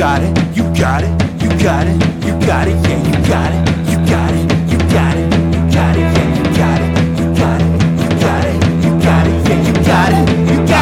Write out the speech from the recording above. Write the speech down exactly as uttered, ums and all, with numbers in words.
got it, you got it, you got it, you got it, yeah, you got it, you got it, you got it, you got it, yeah, you got it, you got it, you got it, you got it, yeah, you got it, you got it.